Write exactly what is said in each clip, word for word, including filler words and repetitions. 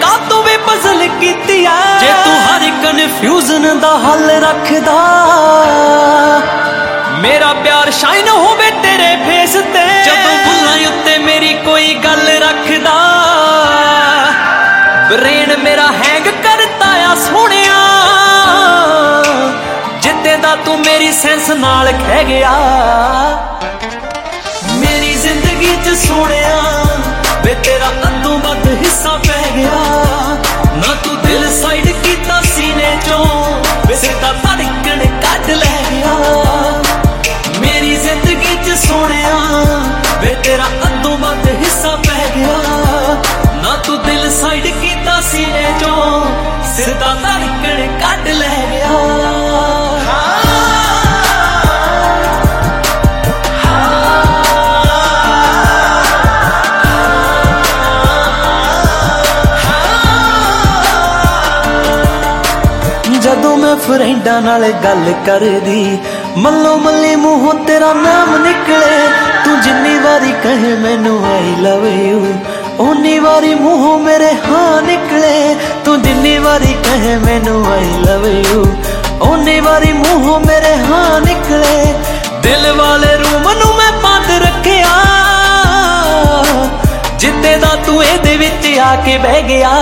कातों वे puzzle कीती है। जे तू हर कन्फ्यूजन दा हल रखदा, मेरा प्यार शाइन होवे तेरे फेस ते। जदों बुल्लां उत्ते मेरी कोई गल रखदा, ब्रेन मेरा हैंग करता आ सोहणिया। जिद्दे दा तू मेरी सेंस नाल खह गया, मेरी जिंदगी च सोहणिया वे तेरा अद्दों वध हिस्सा पै गया। ना तू दिल साइड कीता सीने चों, वे सीधा धड़कन कढ लै गया। मेरी जिंदगी च सोहणिया वे तेरा अद्दों वध हिस्सा पै गया। ना तू दिल साइड कीता सीने चों, सीधा धड़कन कढ लै गया। जदों मैं फ्रेंडां नाल गल करदी, मल्लो मल्ली मूहों तेरा नाम निकले। तू जिन्नी वारी कहे मैनू आई लव यू, उन्नी वारी मूहों मेरे हाँ निकले। तू जिन्नी वारी कहे मैनू आई लव यू, उन्नी वारी मूहों मेरे हाँ निकले। दिल वाले रूम नू मैं बंद रखिया, जिद्दे दा तू इहदे विच आके बह गया।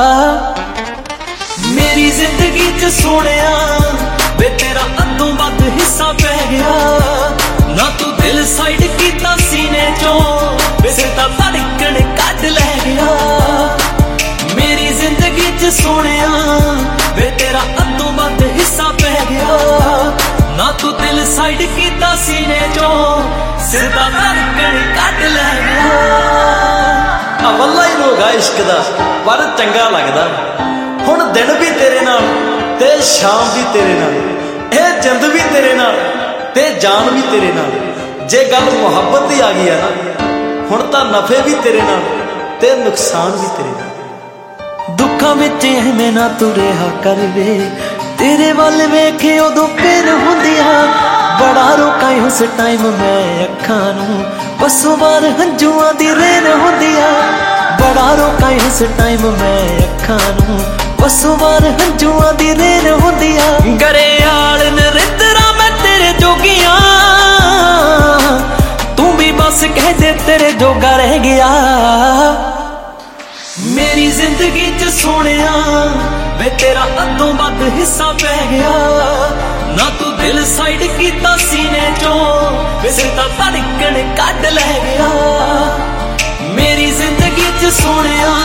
मेरी जिंदगी च सोहणिया वे तेरा अद्दों वध हिस्सा पै गया। ना तू दिल साइड कीता सीने चों, वे सीधा धड़कन कढ लै गया। मेरी जिंदगी च सोहणिया वे तेरा अद्दों वध हिस्सा पै गया। ना तू दिल साइड कीता सीने चों, सीधा धड़कन कढ लै गया। अवला ही लोग आ इश्क दा पर चंगा लगदा। हुण दिन भी तेरे नाल ते शाम भी तेरे नाल, ए जिंद भी तेरे नाल ते जान भी तेरे नाल। जे गल मुहब्बत दी आ गई है ना, हुण तां नफे भी तेरे नाल ते नुकसान भी तेरे नाल। दुखां विच एवें ना तू रहा कर वे, तेरे वल वेखे उदों फिर हुंदिया। बड़ा रोकां उस टाइम मैं अखां नूं, बसों वार हंजुआं दी रेन हुंदिया। बड़ा रोकां उस टाइम मैं अखां नूं, बसों वार हंजुआं दी रेन हुंदिया। गरेयाल नरिंदरा मैं तेरे जोगिया, तू भी बस कह दे तेरे जोगा रह गया। मेरी जिंदगी च सोहणिया वे तेरा अद्दों वध हिस्सा पै गया। ना तू दिल साइड कीता सीने चों, वे सीधा धड़कन कढ लै गया। मेरी जिंदगी च सोहणिया